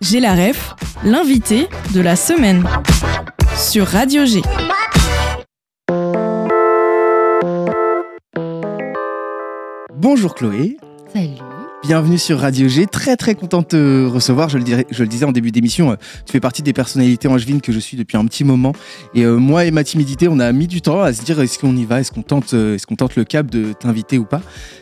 J'ai la ref, l'invité de la semaine sur Radio G. Bonjour Chloé. Salut. Bienvenue sur Radio G, très content de te recevoir, je le disais en début d'émission, tu fais partie des personnalités angevines que je suis depuis un petit moment et moi et ma timidité on a mis du temps à se dire est-ce qu'on y va, est-ce qu'on tente le cap de t'inviter ou pas.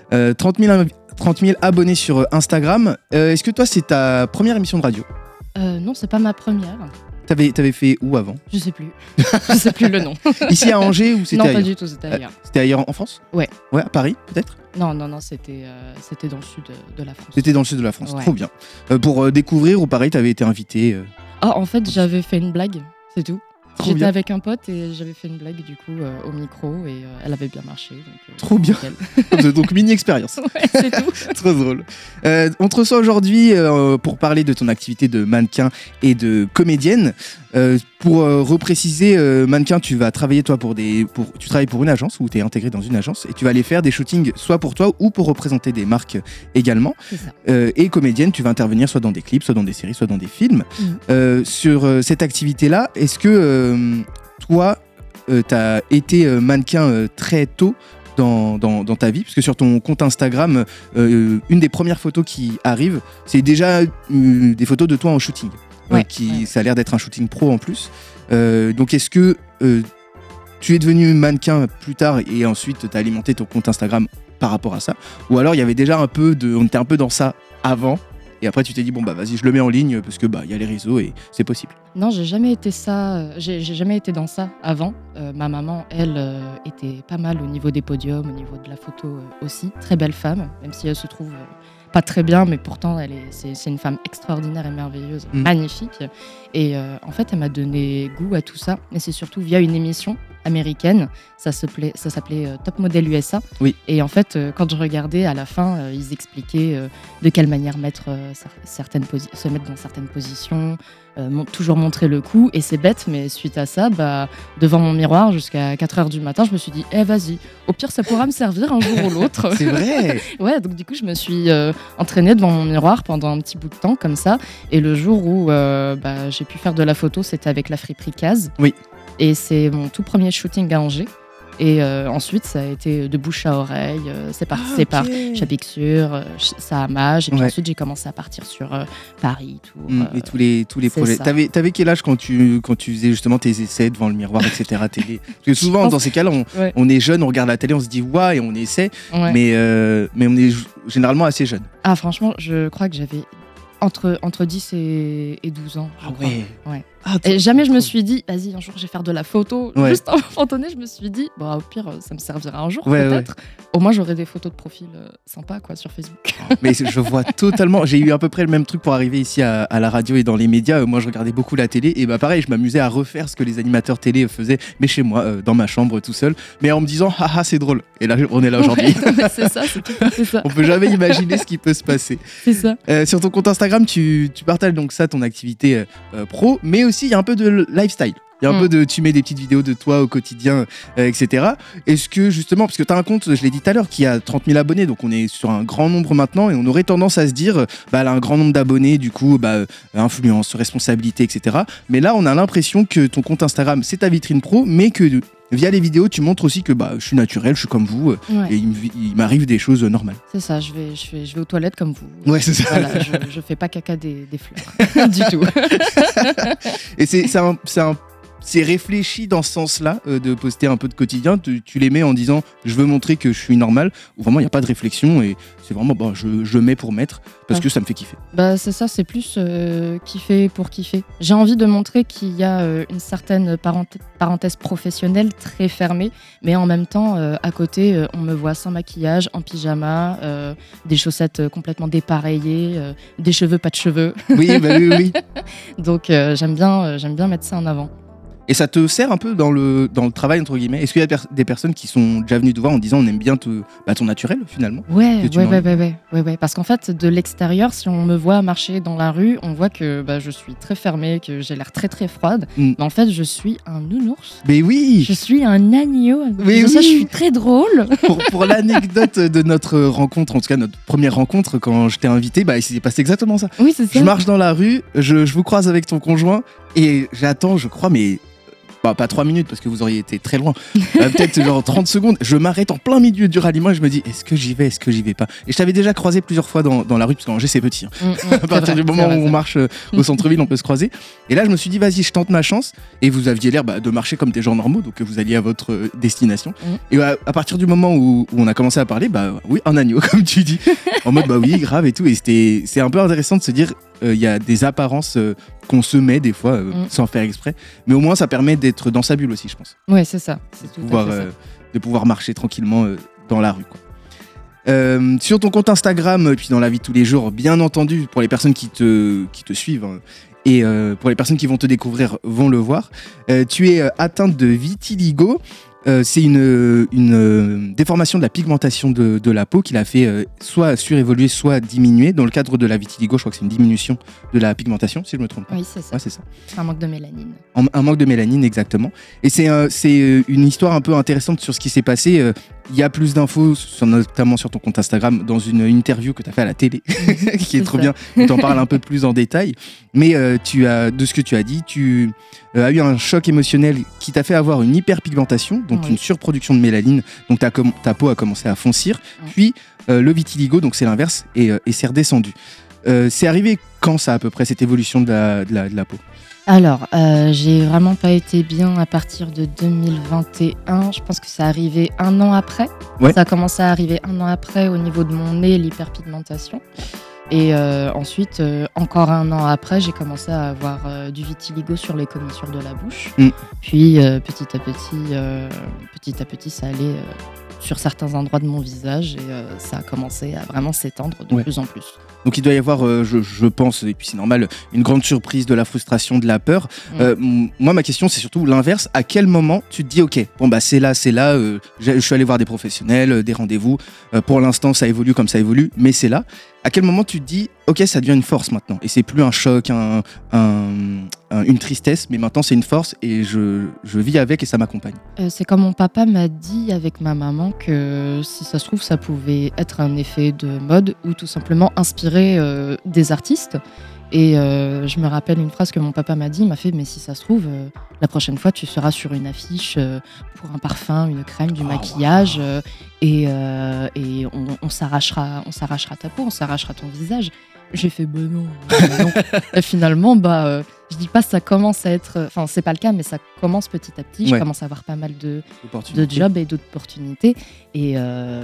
30 000 abonnés sur Instagram, est-ce que toi c'est ta première émission de radio ? Non, c'est pas ma première. T'avais fait où avant ? Je sais plus. Je sais plus le nom. Ici à Angers ou c'était non, ailleurs ? Non, pas du tout, c'était ailleurs. C'était ailleurs en France ? Ouais. Ouais, à Paris peut-être ? Non, c'était dans le sud de la France. C'était dans le sud de la France, ouais. Trop bien. Pour découvrir ou pareil, t'avais été invité Ah, en fait, j'avais fait une blague, c'est tout. J'étais bien. avec un pote et j'avais fait une blague du coup au micro et elle avait bien marché. Donc, trop bien. Donc mini expérience. Ouais, c'est tout. Trop drôle. On te reçoit aujourd'hui pour parler de ton activité de mannequin et de comédienne. Pour repréciser, mannequin, tu vas travailler toi tu travailles pour une agence ou tu es intégré dans une agence et tu vas aller faire des shootings soit pour toi ou pour représenter des marques également. C'est ça. Et comédienne, tu vas intervenir soit dans des clips, soit dans des séries, soit dans des films. Sur cette activité-là, est-ce que toi, tu as été mannequin très tôt dans ta vie, parce que sur ton compte Instagram, une des premières photos qui arrive, c'est déjà des photos de toi en shooting. Ouais. Ça a l'air d'être un shooting pro en plus. Donc est-ce que tu es devenu mannequin plus tard et ensuite tu as alimenté ton compte Instagram par rapport à ça, ou alors il y avait déjà on était un peu dans ça avant et après tu t'es dit bon bah vas-y je le mets en ligne parce que bah il y a les réseaux et c'est possible. Non, j'ai jamais été j'ai jamais été dans ça avant. Ma maman, elle, était pas mal au niveau des podiums, au niveau de la photo aussi. Très belle femme, même si elle se trouve pas très bien, mais pourtant c'est une femme extraordinaire et merveilleuse, magnifique. Et en fait, elle m'a donné goût à tout ça. Et c'est surtout via une émission américaine, ça s'appelait Top Model USA. Oui. Et en fait, quand je regardais à la fin, ils expliquaient de quelle manière se mettre dans certaines positions, toujours montrer le coup. Et c'est bête, mais suite à ça, devant mon miroir jusqu'à 4h du matin, je me suis dit vas-y, au pire ça pourra me servir un jour ou l'autre. C'est vrai. Ouais, donc du coup je me suis entraînée devant mon miroir pendant un petit bout de temps comme ça. Et le jour où j'ai pu faire de la photo, c'était avec la friperie Case. Oui. Et c'est mon tout premier shooting à Angers. Et ensuite, ça a été de bouche à oreille. C'est par Chapixure, Sahamage. Et puis ensuite, j'ai commencé à partir sur Paris, Tours. Et tous les projets. T'avais quel âge quand tu faisais justement tes essais devant le miroir, etc. télé ? Parce que souvent, dans ces cas-là, on est jeune, on regarde la télé, on se dit ouais, et on essaie. Ouais. Mais on est généralement assez jeune. Ah, franchement, je crois que j'avais entre 10 et 12 ans. Ah ouais. Ah, et jamais je me suis dit, vas-y, un jour je vais faire de la photo. Ouais. Juste à un moment donné, je me suis dit, au pire, ça me servira un jour, peut-être. Ouais. Au moins, j'aurai des photos de profil sympas sur Facebook. Mais je vois totalement. J'ai eu à peu près le même truc pour arriver ici à la radio et dans les médias. Moi, je regardais beaucoup la télé et pareil, je m'amusais à refaire ce que les animateurs télé faisaient, mais chez moi, dans ma chambre, tout seul. Mais en me disant, haha, c'est drôle. Et là, on est là aujourd'hui. Ouais, c'est ça, c'est ça. On peut jamais imaginer ce qui peut se passer. C'est ça. Sur ton compte Instagram, tu partages donc ça, ton activité pro, mais aussi il y a un peu de lifestyle. Il y a un peu de, tu mets des petites vidéos de toi au quotidien, etc. Est-ce que justement, parce que tu as un compte, je l'ai dit tout à l'heure, qui a 30 000 abonnés, donc on est sur un grand nombre maintenant, et on aurait tendance à se dire, elle a un grand nombre d'abonnés, du coup, influence, responsabilité, etc. Mais là, on a l'impression que ton compte Instagram, c'est ta vitrine pro, mais que via les vidéos, tu montres aussi que je suis naturel, je suis comme vous, et il m'arrive des choses normales. C'est ça, je vais aux toilettes comme vous. Ouais, c'est ça. Voilà, je fais pas caca des fleurs, du tout. Et c'est réfléchi dans ce sens-là, de poster un peu de quotidien. Tu les mets en disant je veux montrer que je suis normal, ou vraiment il n'y a pas de réflexion et c'est vraiment je mets pour mettre parce que ça me fait kiffer. C'est ça, c'est plus kiffer pour kiffer. J'ai envie de montrer qu'il y a une certaine parenthèse professionnelle très fermée, mais en même temps, à côté, on me voit sans maquillage, en pyjama, des chaussettes complètement dépareillées, des cheveux, pas de cheveux. Oui. Donc j'aime bien mettre ça en avant. Et ça te sert un peu dans le travail, entre guillemets. Est-ce qu'il y a des personnes qui sont déjà venues te voir en disant on aime bien ton naturel, finalement? Ouais. Parce qu'en fait, de l'extérieur, si on me voit marcher dans la rue, on voit que je suis très fermée, que j'ai l'air très très froide. Mais en fait, je suis un nounours. Mais oui! Je suis un agneau. Mais ça, je suis très drôle. Pour l'anecdote de notre rencontre, en tout cas notre première rencontre, quand je t'ai invité, il s'est passé exactement ça. Oui, c'est ça. Je marche dans la rue, je vous croise avec ton conjoint et j'attends, je crois, mais pas 3 minutes parce que vous auriez été très loin, peut-être genre 30 secondes, je m'arrête en plein milieu du ralliement et je me dis est-ce que j'y vais pas, et je t'avais déjà croisé plusieurs fois dans la rue parce qu'Angers c'est petit, à partir du moment où on marche au centre-ville on peut se croiser, et là je me suis dit vas-y je tente ma chance, et vous aviez l'air de marcher comme des gens normaux, donc vous alliez à votre destination, et à partir du moment où on a commencé à parler, oui, un agneau comme tu dis, en mode oui grave et tout, et c'est un peu intéressant de se dire il y a des apparences qu'on se met des fois sans faire exprès, mais au moins ça permet d'être dans sa bulle aussi, je pense. Ouais, c'est ça. C'est tout à fait ça. De pouvoir marcher tranquillement dans la rue, quoi. Sur ton compte Instagram, et puis dans la vie de tous les jours, bien entendu, pour les personnes qui te suivent, et pour les personnes qui vont te découvrir vont le voir, tu es atteinte de vitiligo. C'est une déformation de la pigmentation de la peau qui l'a fait soit surévoluer, soit diminuer. Dans le cadre de la vitiligo, je crois que c'est une diminution de la pigmentation, si je ne me trompe pas. Oui, c'est ça. Ouais, c'est ça. C'est un manque de mélanine. Un manque de mélanine, exactement. Et c'est une histoire un peu intéressante sur ce qui s'est passé. Il y a plus d'infos, notamment sur ton compte Instagram, dans une interview que tu as fait à la télé, qui est trop bien. Tu en parles un peu plus en détail. Mais de ce que tu as dit, tu as eu un choc émotionnel qui t'a fait avoir une hyperpigmentation, donc une surproduction de mélanine. Donc ta peau a commencé à foncir. Puis le vitiligo, donc c'est l'inverse, et c'est redescendu. C'est arrivé quand ça, à peu près, cette évolution de la peau? Alors, j'ai vraiment pas été bien à partir de 2021. Je pense que ça arrivé 1 an après. Ouais. Ça a commencé à arriver 1 an après au niveau de mon nez, l'hyperpigmentation. Et ensuite, encore 1 an après, j'ai commencé à avoir du vitiligo sur les commissures de la bouche. Puis petit à petit, ça allait sur certains endroits de mon visage, et ça a commencé à vraiment s'étendre de plus en plus. Donc il doit y avoir, je pense, et puis c'est normal, une grande surprise, de la frustration, de la peur. Moi, ma question, c'est surtout l'inverse. À quel moment tu te dis, ok, c'est là, je suis allé voir des professionnels, des rendez-vous. Pour l'instant, ça évolue comme ça évolue, mais c'est là. À quel moment tu te dis, ok, ça devient une force maintenant, et c'est plus un choc, une tristesse, mais maintenant c'est une force et je vis avec et ça m'accompagne. C'est comme mon papa m'a dit avec ma maman que si ça se trouve, ça pouvait être un effet de mode ou tout simplement inspirer des artistes. Et je me rappelle une phrase que mon papa m'a dit, il m'a fait « mais si ça se trouve, la prochaine fois tu seras sur une affiche pour un parfum, une crème, du maquillage et on s'arrachera ta peau, on s'arrachera ton visage ». J'ai fait non. Et finalement, je dis pas ça commence à être, enfin c'est pas le cas, mais ça commence petit à petit. Je commence à avoir pas mal de jobs et d'opportunités, et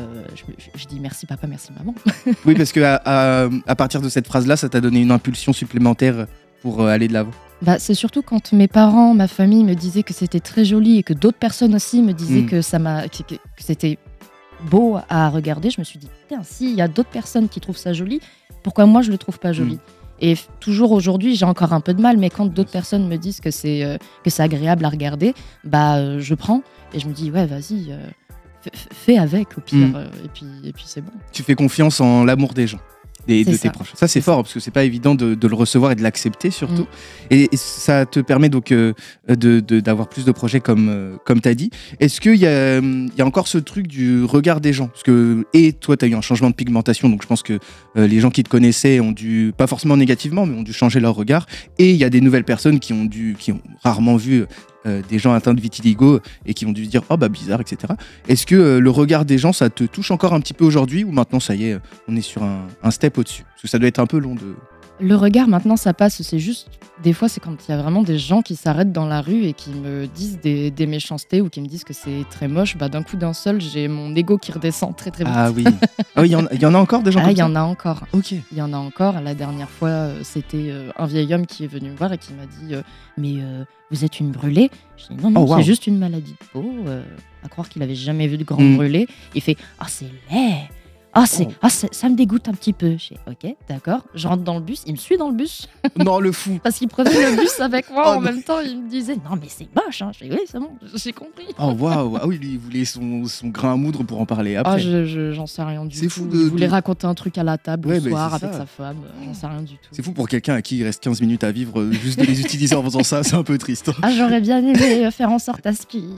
je dis merci papa, merci maman. Oui, parce que à partir de cette phrase-là, ça t'a donné une impulsion supplémentaire pour aller de l'avant. C'est surtout quand mes parents, ma famille me disaient que c'était très joli, et que d'autres personnes aussi me disaient que c'était beau à regarder. Je me suis dit tiens, s'il y a d'autres personnes qui trouvent ça joli, pourquoi moi je le trouve pas joli? Et toujours aujourd'hui, j'ai encore un peu de mal, mais quand d'autres personnes me disent que c'est agréable à regarder, je prends et je me dis ouais, vas-y, fais avec au pire, et puis c'est bon. Tu fais confiance en l'amour des gens, de tes proches. Ça c'est fort, parce que c'est pas évident de le recevoir et de l'accepter surtout. Et ça te permet donc d'avoir plus de projets comme tu as dit. Est-ce qu'il y a encore ce truc du regard des gens? Parce que toi tu as eu un changement de pigmentation, donc je pense que les gens qui te connaissaient ont dû, pas forcément négativement, mais ont dû changer leur regard. Et il y a des nouvelles personnes qui ont rarement vu des gens atteints de vitiligo et qui ont dû se dire oh bizarre, etc. Est-ce que le regard des gens, ça te touche encore un petit peu aujourd'hui, ou maintenant ça y est, on est sur un step au-dessus? Parce que ça doit être un peu long de... Le regard, maintenant, ça passe. C'est juste, des fois, c'est quand il y a vraiment des gens qui s'arrêtent dans la rue et qui me disent des méchancetés, ou qui me disent que c'est très moche. D'un coup, d'un seul, j'ai mon ego qui redescend très, très vite. Ah oui. Il y en a encore des gens comme ça? Il y en a encore. Ok. Il y en a encore. La dernière fois, c'était un vieil homme qui est venu me voir et qui m'a dit mais vous êtes une brûlée? Je dis non, c'est juste une maladie de peau. À croire qu'il avait jamais vu de grande brûlée. Il fait c'est laid. Ça me dégoûte un petit peu. Je fais, ok, d'accord. Je rentre dans le bus, il me suit dans le bus. Non, le fou. Parce qu'il prenait le bus avec moi Oh en non. même temps. Il me disait, non, mais c'est moche. Hein. Je fais, oui, c'est bon, j'ai compris. Oh waouh, ah oui, lui, il voulait son grain à moudre pour en parler Ah, après. j'en sais rien du C'est tout. fou Il de- voulait de- raconter un truc à la table Ouais, le bah, soir c'est avec ça. sa femme. J'en sais rien du tout. C'est fou pour quelqu'un à qui il reste 15 minutes à vivre, juste de les utiliser en faisant ça, c'est un peu triste. Ah, j'aurais bien aimé faire en sorte à ce qu'il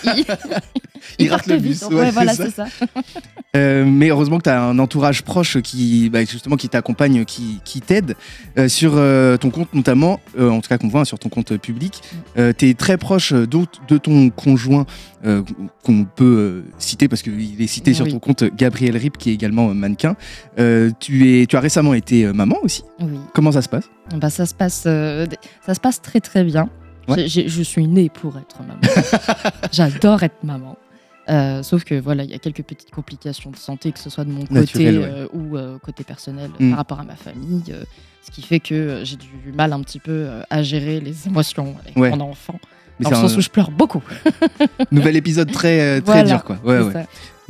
Il rate parte le vite. bus, Ouais, ouais, voilà, c'est c'est ça. Mais heureusement que tu as un entourage proche justement qui t'accompagne, qui t'aide sur ton compte notamment, en tout cas qu'on voit sur ton compte public. Tu es très proche de ton conjoint qu'on peut citer parce qu'il est cité sur Oui. ton compte, Gabriel Rip, qui est également mannequin. Tu as récemment été maman aussi. Oui. Comment ça se passe? Bah, ça se passe très très bien. Ouais. Je suis née pour être maman. J'adore être maman. Sauf que voilà, il y a quelques petites complications de santé, que ce soit de mon côté Naturel, ouais. ou côté personnel Mm. par rapport à ma famille. Ce qui fait que j'ai du mal un petit peu à gérer les émotions avec Ouais. mon enfant. Mais Dans c'est le sens un où je pleure beaucoup. nouvel épisode très Voilà, dur, quoi. Ouais, c'est ouais. ça.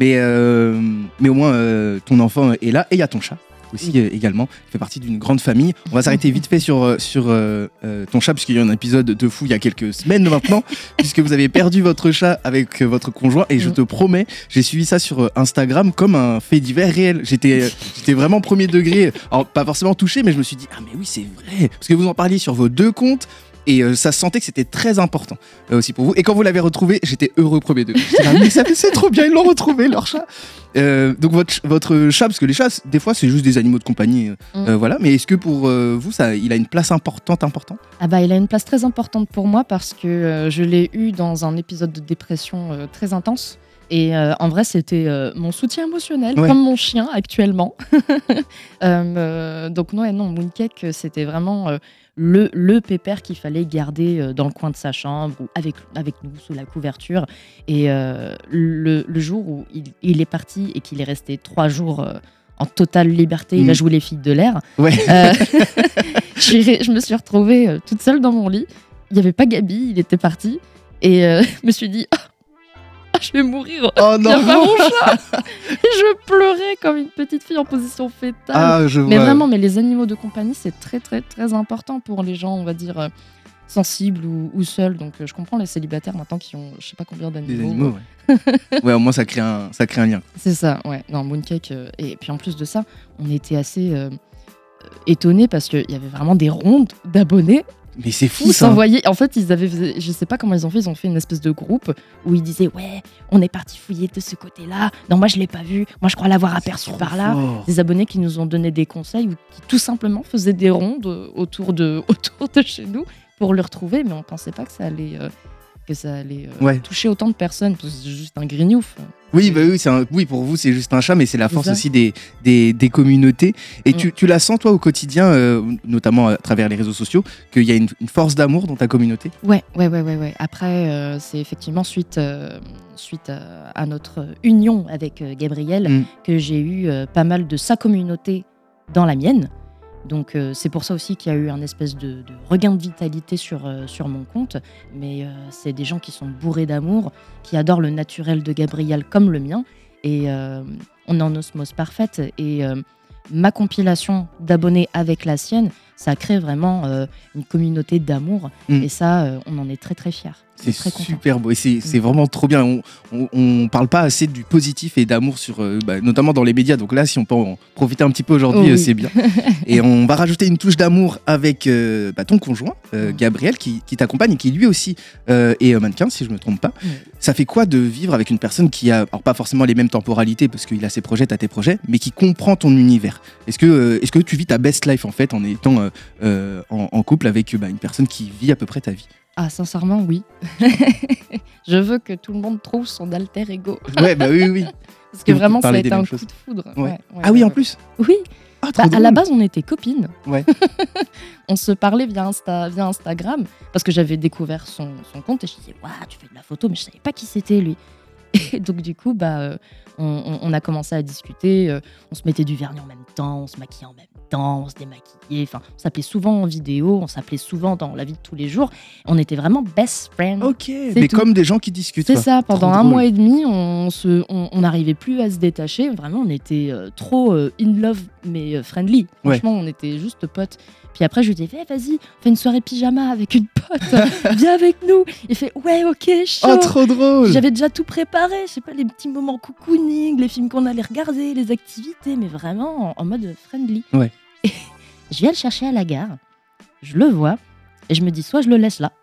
Mais au moins, ton enfant est là et il y a ton chat aussi également. Il fait partie d'une grande famille. On va s'arrêter vite fait sur ton chat, puisqu'il y a eu un épisode de fou il y a quelques semaines maintenant, puisque vous avez perdu votre chat avec votre conjoint. Et je te promets, j'ai suivi ça sur Instagram comme un fait divers réel. J'étais vraiment premier degré. Alors, pas forcément touché, mais je me suis dit, ah, mais oui, c'est vrai. Parce que vous en parliez sur vos deux comptes. Et ça se sentait que c'était très important aussi pour vous. Et quand vous l'avez retrouvé, j'étais heureux premier degré. J'étais là, mais c'est trop bien, ils l'ont retrouvé, leur chat. Donc votre chat, parce que les chats, des fois, c'est juste des animaux de compagnie. Voilà. Mais est-ce que pour vous, il a une place importante? Ah bah, il a une place très importante pour moi parce que je l'ai eu dans un épisode de dépression très intense. Et en vrai, c'était mon soutien émotionnel, Ouais. comme mon chien actuellement. Donc non, Mooncake, c'était vraiment le pépère qu'il fallait garder dans le coin de sa chambre ou avec nous, sous la couverture. Et le jour où il est parti et qu'il est resté 3 jours en totale liberté, il a joué les filles de l'air. Ouais. Je me suis retrouvée toute seule dans mon lit. Il n'y avait pas Gabi, il était parti. Et je me suis dit, je vais mourir. Oh Il y a non. pas mon chat. Et je pleurais comme une petite fille en position fétale. Ah, je Mais vois. vraiment, mais les animaux de compagnie, c'est très, très, très important pour les gens, on va dire, sensibles ou seuls. Donc, je comprends les célibataires maintenant qui ont je sais pas combien d'animaux. Des animaux, ouais. Ouais, au moins, ça crée un lien. C'est ça, ouais. Non, Mooncake. Et puis en plus de ça, on était assez étonnés parce qu'il y avait vraiment des rondes d'abonnés. Mais c'est fou, Ils ça. s'envoyaient. En fait, je sais pas comment ils ont fait une espèce de groupe où ils disaient, ouais, on est parti fouiller de ce côté-là. Non, moi je l'ai pas vu. Moi je crois l'avoir aperçu Trop par là. fort. Des abonnés qui nous ont donné des conseils ou qui tout simplement faisaient des rondes autour de chez nous pour le retrouver, mais on pensait pas que ça allait Ouais. toucher autant de personnes. Parce que c'est juste un grignouf. Oui, bah oui, oui, pour vous, c'est juste un chat, mais c'est la force ça. aussi des communautés. Et tu la sens, toi, au quotidien, notamment à travers les réseaux sociaux, qu'il y a une force d'amour dans ta communauté? Ouais. Après, c'est effectivement suite à notre union avec Gabriel que j'ai eu pas mal de sa communauté dans la mienne. Donc c'est pour ça aussi qu'il y a eu un espèce de regain de vitalité sur mon compte. Mais c'est des gens qui sont bourrés d'amour, qui adorent le naturel de Gabriel comme le mien. Et on est en osmose parfaite. Et ma compilation d'abonnés avec la sienne, ça crée vraiment une communauté d'amour. Et ça, on en est très très fiers. C'est très content. super beau et c'est vraiment trop bien. On parle pas assez du positif et d'amour notamment dans les médias. Donc là, si on peut en profiter un petit peu aujourd'hui, Oui. c'est bien. Et on va rajouter une touche d'amour avec ton conjoint, Gabriel, qui t'accompagne et qui lui aussi est mannequin, si je me trompe pas. Ça fait quoi de vivre avec une personne qui a, alors pas forcément les mêmes temporalités parce qu'il a ses projets, t'as tes projets, mais qui comprend ton univers? Est-ce que tu vis ta best life en fait en étant en couple avec une personne qui vit à peu près ta vie? Ah, sincèrement, oui. Je veux que tout le monde trouve son alter ego. Ouais, bah oui. Parce que Vous vraiment, ça a parlez été des un mêmes coup choses. de foudre. Ouais. Ah oui, en plus. Oui. Ah, trop À drôle. la base, on était copines. Ouais. On se parlait via Instagram parce que j'avais découvert son compte et je disais, waouh, tu fais de la photo, mais je savais pas qui c'était lui. Et donc du coup, on a commencé à discuter. On se mettait du vernis en même temps, on se maquillait en même temps, on se démaquillait. Enfin, on s'appelait souvent en vidéo, on s'appelait souvent dans la vie de tous les jours. On était vraiment best friends. Ok, mais tout. comme des gens qui discutent. C'est quoi. ça, pendant Trop un drôle. mois et demi, on n'arrivait plus à se détacher. Vraiment, on était trop in love, mais friendly. Franchement, on était juste potes. Puis après, je lui dis, vas-y, on fait une soirée pyjama avec une pote, viens avec nous. Il fait, ouais, ok, chaud. Oh, trop drôle. J'avais déjà tout préparé, je sais pas, les petits moments cocooning, les films qu'on allait regarder, les activités, mais vraiment en mode friendly. Ouais. Et je viens le chercher à la gare, je le vois, et je me dis, soit je le laisse là,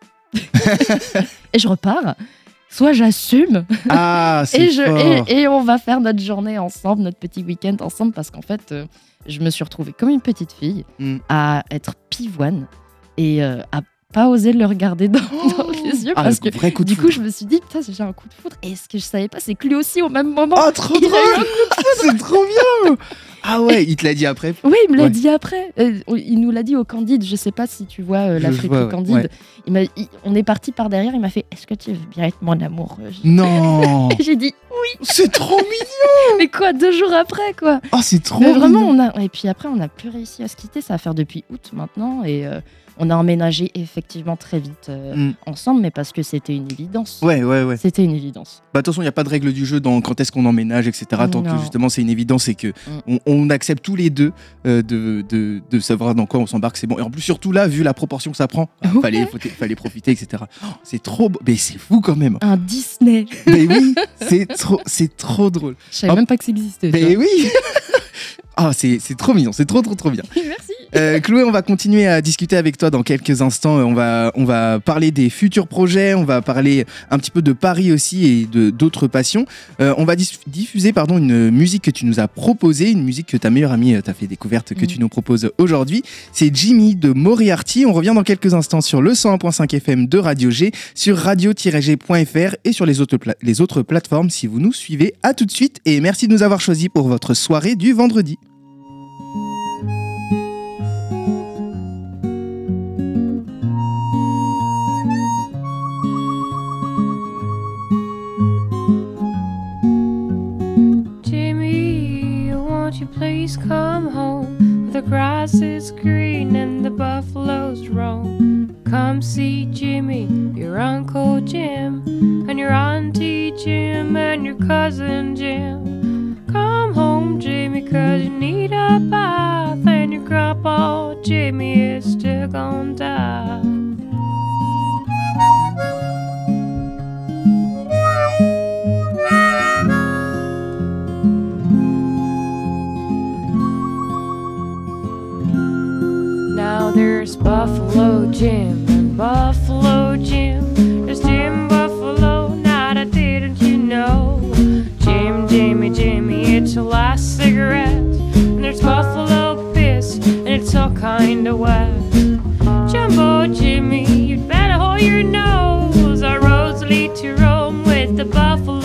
et je repars, soit j'assume, Ah, c'est fort. et on va faire notre journée ensemble, notre petit week-end ensemble, parce qu'en fait, je me suis retrouvée comme une petite fille, à être pivoine, et à pas oser le regarder dans les yeux, parce que vrai coup de du coup, foudre. je me suis dit, putain, j'ai un coup de foudre. Et ce que je savais pas, c'est que lui aussi, au même moment, Oh, trop il a eu drôle. C'est trop bien. Ah ouais, il te l'a dit après. Oui, il me l'a Ouais. dit après. Il nous l'a dit au Candide. Je sais pas si tu vois la Je friperie vois, ouais. Candide. Ouais. On est parti par derrière. Il m'a fait, est-ce que tu veux bien être mon amour? Non. Et j'ai dit, C'est trop mignon. mais quoi, 2 jours après, quoi. Oh, c'est trop Mais vraiment, mignon. Et puis après, on n'a plus réussi à se quitter. Ça va faire depuis août maintenant. Et on a emménagé effectivement très vite ensemble, mais parce que c'était une évidence. Ouais. C'était une évidence. Bah, attention, il n'y a pas de règle du jeu dans quand est-ce qu'on emménage, etc. Tant que Non. justement c'est une évidence et que on accepte tous les deux de savoir dans quoi on s'embarque, c'est bon. Et en plus, surtout là, vu la proportion que ça prend, Ouais. fallait profiter, etc. Oh, c'est trop beau. Mais c'est fou quand même. Un Disney. Mais oui, c'est trop drôle. Je savais même pas que ça existait. Mais oui. Ah, c'est trop mignon, c'est trop bien. Merci. Chloé, on va continuer à discuter avec toi dans quelques instants. On va parler des futurs projets, on va parler un petit peu de Paris aussi et d'autres passions. On va diffuser une musique que tu nous as proposée, une musique que ta meilleure amie t'a fait découverte, que tu nous proposes aujourd'hui. C'est Jimmy de Moriarty. On revient dans quelques instants sur le 101.5 FM de Radio G, sur radio-g.fr et sur les autres plateformes si vous nous suivez. À tout de suite et merci de nous avoir choisis pour votre soirée du vendredi. Won't you please come home? The grass is green and the buffaloes roam. Come see Jimmy, your Uncle Jim, and your Auntie Jim, and your cousin Jim. Come home, Jimmy, 'cause you need a bath, and your grandpa Jimmy is still gonna die. Now there's Buffalo Jim and Buffalo Jim. There's Jim Buffalo, now that didn't you know? Jim, Jimmy, Jimmy, it's your last cigarette. And there's Buffalo piss, and it's all kinda wet. Jumbo Jimmy, you'd better hold your nose. Our roads lead to Rome with the buffalo.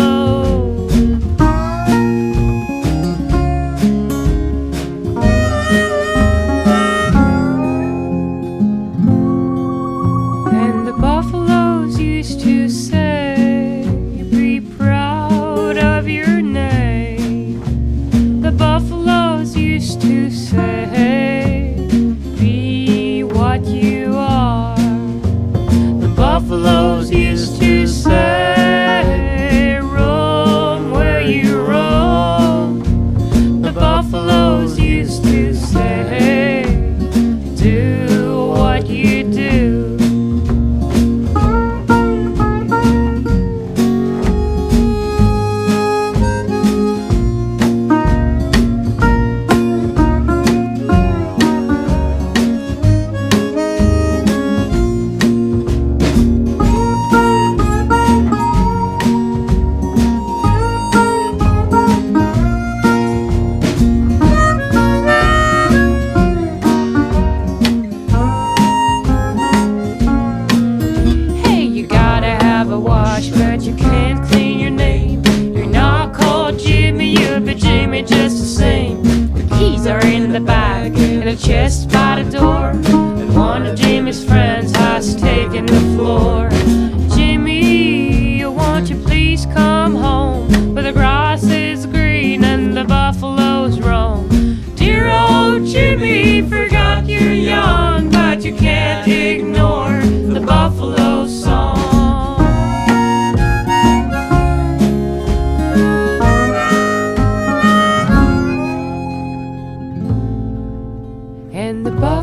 And the buffaloes used to say, be proud of your name. The buffaloes used to say, be what you are. The buffaloes used to say, roam where you roam. The buffaloes used to say, do what you do. Hey, you gotta have a wash, but you can't clean your name. You're not called Jimmy, you'll be Jimmy just the same. The keys are in the bag, and a chest by the door. And one of Jimmy's friends has taken the floor. Jimmy, won't you please come home?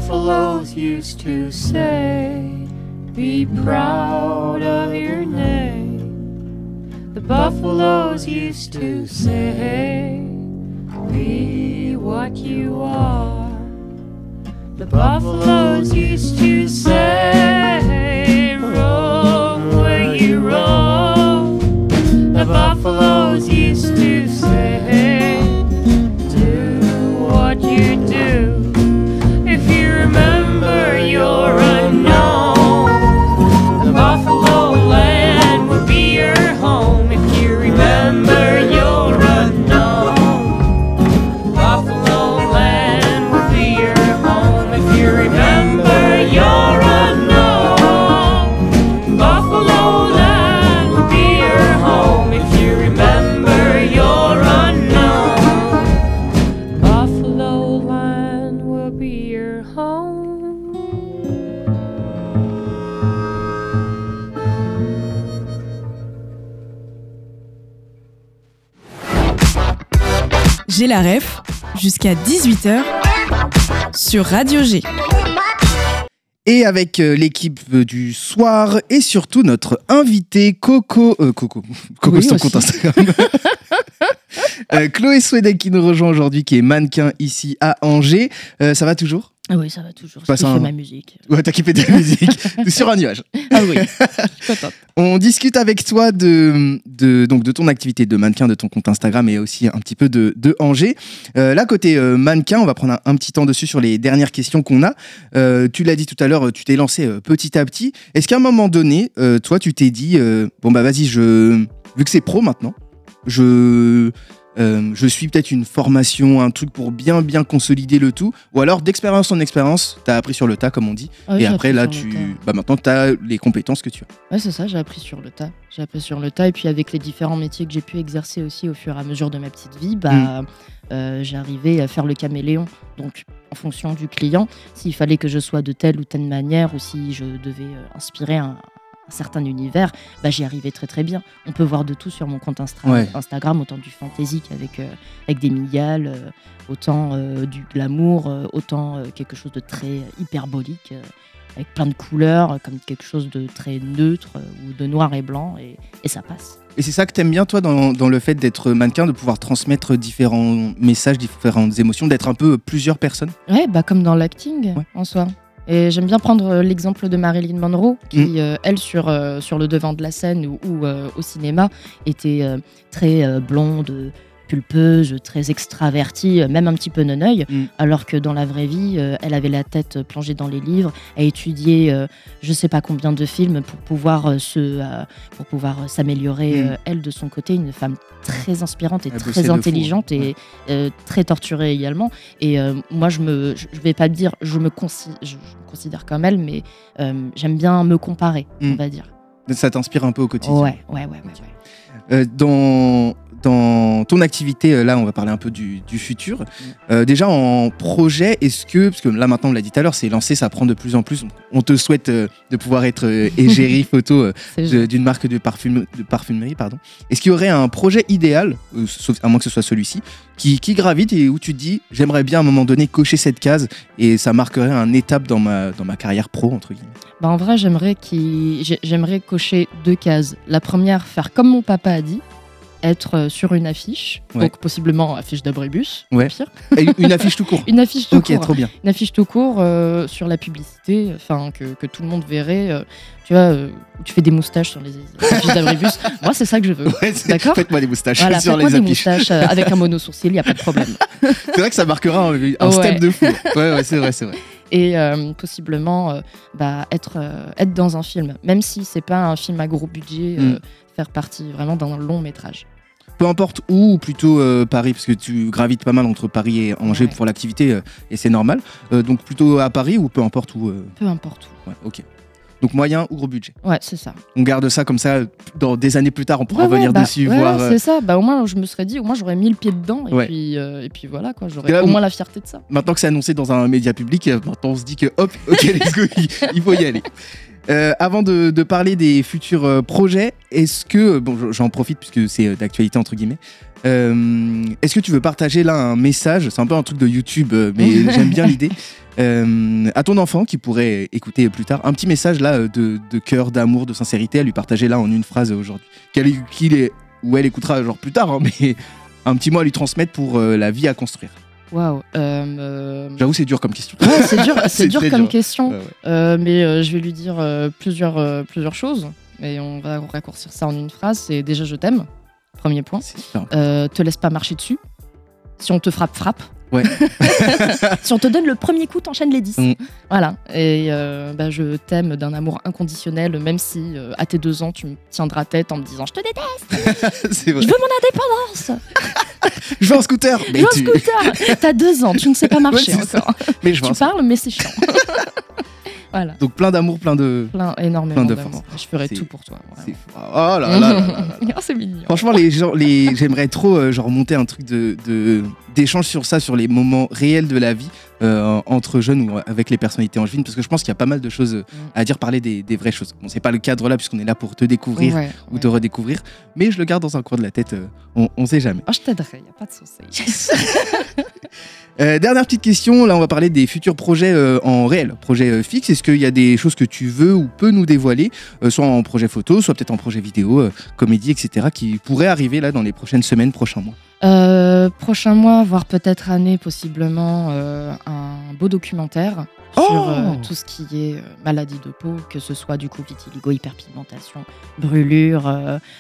buffaloes used to say, be proud of your name. The buffaloes used to say, be what you are. The buffaloes used to say, roam where you roam. The buffaloes used to say, do what you do. If you remember your unknown, the buffalo land will be your home. If you remember your unknown, buffalo land will be your home. If you remember your unknown, buffalo land will be your home. If you remember your unknown, buffalo land will be your home. J'ai la ref jusqu'à 18h sur Radio G. Et avec l'équipe du soir et surtout notre invité Coco Oui, c'est ton aussi. compte Instagram. Chloé Swedek qui nous rejoint aujourd'hui, qui est mannequin ici à Angers. Ça va toujours? Ah oui, ça va toujours. Passe Je un- fais ma musique. Ouais, t'as kiffé de la musique. T'es sur un nuage. Ah oui, je suis contente. On discute avec toi donc de ton activité de mannequin, de ton compte Instagram et aussi un petit peu de Angers. Là, côté mannequin, on va prendre un petit temps dessus sur les dernières questions qu'on a. Tu l'as dit tout à l'heure, tu t'es lancé petit à petit. Est-ce qu'à un moment donné, toi, tu t'es dit, bon bah vas-y, vu que c'est pro maintenant, je suis peut-être une formation, un truc pour bien consolider le tout, ou alors d'expérience en expérience, t'as appris sur le tas comme on dit, Ah oui, et j'ai après appris là sur le tas. maintenant t'as les compétences que tu as. Ouais, c'est ça, j'ai appris sur le tas. J'ai appris sur le tas. Et puis, avec les différents métiers que j'ai pu exercer aussi au fur et à mesure de ma petite vie, j'ai arrivé à faire le caméléon. Donc, en fonction du client, s'il fallait que je sois de telle ou telle manière, ou si je devais inspirer un certain univers, j'y arrivais très très bien. On peut voir de tout sur mon compte Ouais. Instagram, autant du fantasy avec des migales, autant du glamour, autant quelque chose de très hyperbolique. Avec plein de couleurs, comme quelque chose de très neutre ou de noir et blanc, et ça passe. Et c'est ça que t'aimes bien, toi, dans le fait d'être mannequin, de pouvoir transmettre différents messages, différentes émotions, d'être un peu plusieurs personnes. Ouais, comme dans l'acting Ouais. en soi. Et j'aime bien prendre l'exemple de Marilyn Monroe, qui, elle, sur le devant de la scène ou au cinéma, était très blonde, pulpeuse, très extravertie, même un petit peu noneuil, alors que dans la vraie vie, elle avait la tête plongée dans les livres, a étudié je sais pas combien de films pour pouvoir s'améliorer, elle, de son côté, une femme très inspirante et Elle bossait très de fou, intelligente et très torturée également. Et moi, je vais pas dire, je me considère comme elle, mais j'aime bien me comparer, on va dire. Ça t'inspire un peu au quotidien. Ouais. Dans ton activité, là, on va parler un peu du futur. Déjà, en projet, parce que là, maintenant, on l'a dit tout à l'heure, c'est lancé, ça prend de plus en plus. On te souhaite de pouvoir être égérie photo d'une marque de parfumerie. Pardon. Est-ce qu'il y aurait un projet idéal, sauf à moins que ce soit celui-ci, qui gravite et où tu te dis, j'aimerais bien à un moment donné cocher cette case et ça marquerait un étape dans ma carrière pro, entre guillemets. En vrai, j'aimerais cocher 2 cases. La première, faire comme mon papa a dit, être sur une affiche, Ouais. donc possiblement affiche d'abribus, Ouais. au pire. Et une affiche tout court. Une affiche tout Ok, court. trop bien. Une affiche tout court sur la publicité, que tout le monde verrait. Tu vois, où tu fais des moustaches sur les affiches d'abribus. Moi, c'est ça que je veux. Ouais, D'accord. Faites-moi des moustaches Voilà, sur faites-moi les des affiches. moustaches avec un mono-sourcil, il n'y a pas de problème. C'est vrai que ça marquera un Ouais. step de fou. Ouais, c'est vrai. Et possiblement être dans un film, même si c'est pas un film à gros budget, faire partie vraiment d'un long métrage. Peu importe où, ou plutôt Paris, parce que tu gravites pas mal entre Paris et Angers Ouais. pour l'activité, et c'est normal. Donc plutôt à Paris ou peu importe où. Peu importe où. Ouais, ok. Donc moyen ou gros budget. Ouais, c'est ça. On garde ça comme ça, dans des années plus tard, on pourra Ouais, revenir dessus, voir. c'est ça. Au moins, je me serais dit, au moins, j'aurais mis le pied dedans. Et, Ouais. puis voilà, quoi. J'aurais Et là, au moins la fierté de ça. Maintenant que c'est annoncé dans un média public, maintenant on se dit que hop, ok, let's go, il faut y aller. Avant de parler des futurs projets, est-ce que, bon, j'en profite puisque c'est d'actualité entre guillemets, est-ce que tu veux partager là un message, c'est un peu un truc de YouTube, mais j'aime bien l'idée, à ton enfant qui pourrait écouter plus tard, un petit message là de cœur, d'amour, de sincérité à lui partager là en une phrase aujourd'hui, ou elle écoutera genre plus tard, hein, mais un petit mot à lui transmettre pour la vie à construire. Waouh. J'avoue, c'est dur comme question. Ouais, c'est dur, c'est dur très comme dur. question. Ouais. Mais je vais lui dire plusieurs choses. Et on va raccourcir ça en une phrase. C'est déjà je t'aime. Premier point. C'est super. Te laisse pas marcher dessus. Si on te frappe, frappe. Ouais. Si on te donne le premier coup, t'enchaînes les 10. Mm. Voilà. Et je t'aime d'un amour inconditionnel, même si à tes 2 ans, tu me tiendras tête en me disant je te déteste, C'est vrai. je veux mon indépendance. Je veux un scooter. Je veux un scooter. T'as 2 ans, tu ne sais pas marcher Ouais, c'est encore. Mais je veux Tu un scooter. parles, mais c'est chiant. Voilà. Donc plein d'amour, Énormément Plein de d'amour. force. Je ferai C'est- tout pour toi. c'est... Oh là là là là. Oh, c'est mignon. Franchement, j'aimerais trop monter un truc d'échange sur ça, sur les moments réels de la vie entre jeunes ou avec les personnalités angevines, parce que je pense qu'il y a pas mal de choses à dire, parler des vraies choses. Bon, c'est pas le cadre là, puisqu'on est là pour te découvrir ou te redécouvrir, mais je le garde dans un coin de la tête, on sait jamais. Oh, je t'aiderai, y a pas de souci. Dernière petite question, là on va parler des futurs projets en réel, projets fixes. Est-ce qu'il y a des choses que tu veux ou peux nous dévoiler, soit en projet photo, soit peut-être en projet vidéo, comédie, etc., qui pourraient arriver là dans les prochaines semaines, prochains mois? Prochain mois, voire peut-être année, possiblement, un beau documentaire sur tout ce qui est maladie de peau, que ce soit du coup vitiligo, hyperpigmentation, brûlure,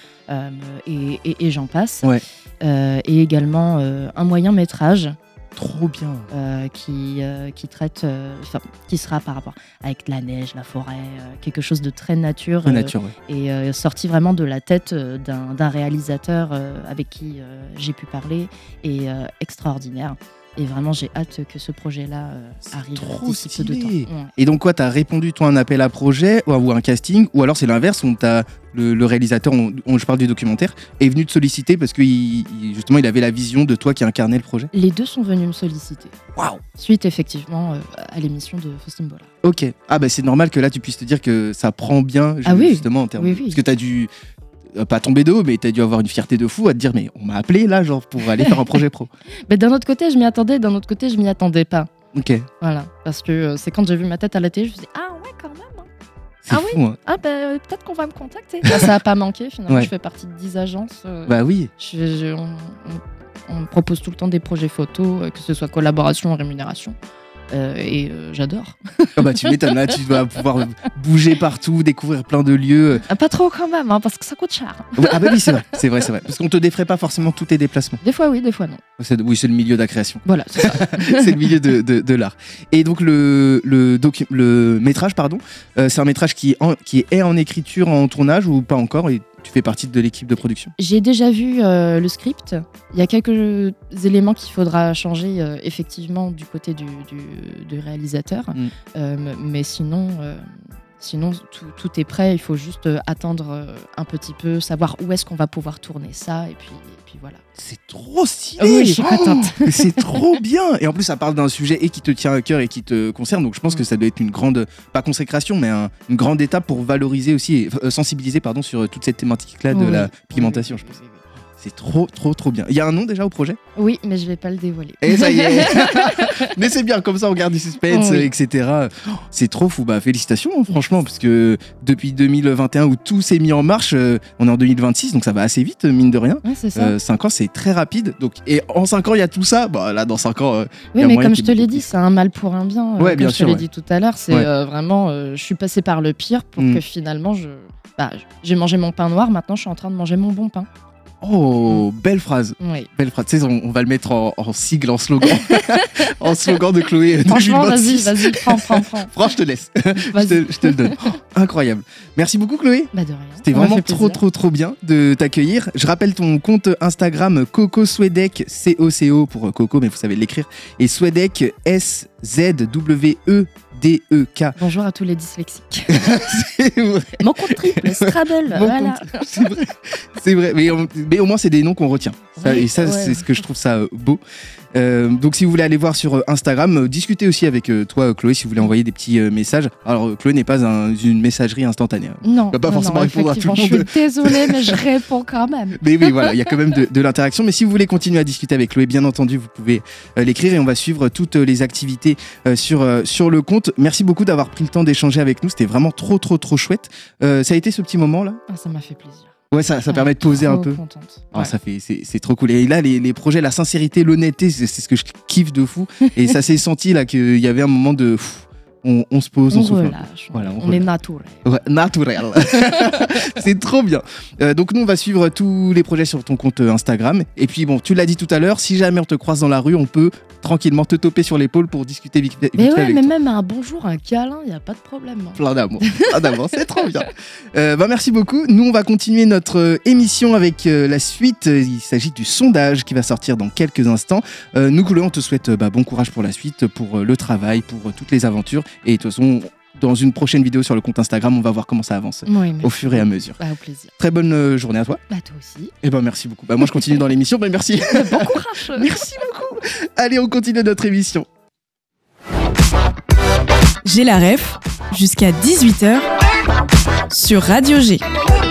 et j'en passe. Ouais. Et également un moyen métrage Trop bien. qui traite, qui sera par rapport avec la neige, la forêt, quelque chose de très nature, Nature, ouais. et sorti vraiment de la tête d'un réalisateur avec qui j'ai pu parler, et extraordinaire. Et vraiment, j'ai hâte que ce projet-là arrive trop d'ici peu de temps. stylé. Ouais. Et donc quoi, t'as répondu toi à un appel à projet ou un casting, ou alors c'est l'inverse, on t'a le réalisateur, je parle du documentaire, est venu te solliciter parce que justement il avait la vision de toi qui incarnait le projet. Les deux sont venus me solliciter. Waouh. Suite effectivement à l'émission de Faustine Bollard. Ok. Ah bah c'est normal que là tu puisses te dire que ça prend bien Ah oui. justement en termes Oui, de... oui. Parce que t'as dû pas tomber de haut, mais t'as dû avoir une fierté de fou à te dire mais on m'a appelé là genre pour aller faire un projet pro. Mais d'un autre côté, je m'y attendais, d'un autre côté, je m'y attendais pas. Ok. Voilà, parce que c'est quand j'ai vu ma tête à la télé, je me suis dit ah ouais quand même. Hein. C'est Ah fou, hein. Ah peut-être qu'on va me contacter. Bah, ça a pas manqué finalement. Ouais. Je fais partie de 10 agences. Bah oui. On me propose tout le temps des projets photos, que ce soit collaboration ou rémunération. J'adore. Ah bah tu m'étonnes, là tu dois pouvoir bouger partout, découvrir plein de lieux. Pas trop quand même, hein, parce que ça coûte cher. Ouais, ah bah oui c'est vrai. Parce qu'on te défraie pas forcément tous tes déplacements. Des fois oui, des fois non. Oui, c'est le milieu de la création. Voilà, c'est ça. C'est le milieu de l'art. Et donc le métrage, pardon, c'est un métrage qui est en écriture, en tournage ou pas encore, et tu fais partie de l'équipe de production? J'ai déjà vu le script. Il y a quelques éléments qu'il faudra changer effectivement du côté du réalisateur. Mais sinon tout est prêt. Il faut juste attendre un petit peu, savoir où est-ce qu'on va pouvoir tourner ça. Et puis voilà. C'est trop stylé. Oui, je suis contente. C'est trop bien. Et en plus, ça parle d'un sujet et qui te tient à cœur et qui te concerne. Donc je pense que ça doit être une grande, pas consécration, mais une grande étape pour valoriser aussi, et sensibiliser pardon, sur toute cette thématique-là de la pigmentation, je pense. Oui. C'est trop bien. Il y a un nom déjà au projet? Oui, mais je vais pas le dévoiler. Et ça y est. Mais c'est bien, comme ça on garde du suspense, Oui. etc. Oh, c'est trop fou. Bah félicitations, hein, franchement, parce que depuis 2021 où tout s'est mis en marche, on est en 2026, donc ça va assez vite, mine de rien. Ouais, c'est ça. 5 ans, c'est très rapide. Donc, et en 5 ans, il y a tout ça. Bah là, dans 5 ans. Oui, y a mais moyen comme qu'il je te y ait l'ai beaucoup dit, plus. c'est un mal pour un bien. Ouais, bien comme sûr, je te l'ai ouais. dit tout à l'heure, c'est Ouais. vraiment, je suis passée par le pire pour que finalement, j'ai mangé mon pain noir. Maintenant, je suis en train de manger mon bon pain. Oh, belle phrase. Oui. Belle phrase. Tu sais, on va le mettre en sigle, en slogan. En slogan de Chloé. Franchement, 2026. vas-y, prends. Franchement, je te laisse. Vas-y. je te le donne. Oh, incroyable. Merci beaucoup, Chloé. Bah de rien. C'était Ça m'a vraiment fait plaisir. trop bien de t'accueillir. Je rappelle ton compte Instagram Coco Swedek, COCO pour Coco, mais vous savez l'écrire. Et Swedek, SZWEDEK. Bonjour à tous les dyslexiques. C'est vrai. Mon compte triple, Scrabble, Mon voilà. compte. C'est vrai. C'est vrai. Mais au moins, c'est des noms qu'on retient. Ça, Oui, et ça, ouais. c'est ce que je trouve ça beau. Donc si vous voulez aller voir sur Instagram, discutez aussi avec toi Chloé si vous voulez envoyer des petits messages. Alors Chloé n'est pas une messagerie instantanée. Non, va pas forcément répondre à tout le monde. Je suis désolée, mais je réponds quand même. Mais oui, voilà, il y a quand même de l'interaction. Mais si vous voulez continuer à discuter avec Chloé, bien entendu, vous pouvez l'écrire et on va suivre toutes les activités sur le compte. Merci beaucoup d'avoir pris le temps d'échanger avec nous. C'était vraiment trop chouette. Ça a été ce petit moment là. Ça m'a fait plaisir. Ouais, ça permet de poser un peu. Contente. Alors, c'est trop cool. Et là, les projets, la sincérité, l'honnêteté, c'est ce que je kiffe de fou. Et ça s'est senti là qu'il y avait un moment de. On se pose, on souffle. Voilà, on est naturel. Ouais, naturel. C'est trop bien. Donc nous, on va suivre tous les projets sur ton compte Instagram. Et puis bon, tu l'as dit tout à l'heure, si jamais on te croise dans la rue, on peut tranquillement te toper sur l'épaule pour discuter vite fait mais avec mais toi. même un bonjour, un câlin, il n'y a pas de problème. Plein d'amour, c'est trop bien. Merci beaucoup. Nous, on va continuer notre émission avec la suite. Il s'agit du sondage qui va sortir dans quelques instants. Nous, Chloé, on te souhaite bon courage pour la suite, pour le travail, pour toutes les aventures. Et de toute façon, dans une prochaine vidéo sur le compte Instagram, on va voir comment ça avance au fur et à mesure. Au plaisir. Très bonne journée à toi. Toi aussi. Et merci beaucoup. Moi, je continue dans l'émission. Merci. Bon courage. Merci beaucoup. Allez, on continue notre émission. J'ai la ref jusqu'à 18h sur Radio G.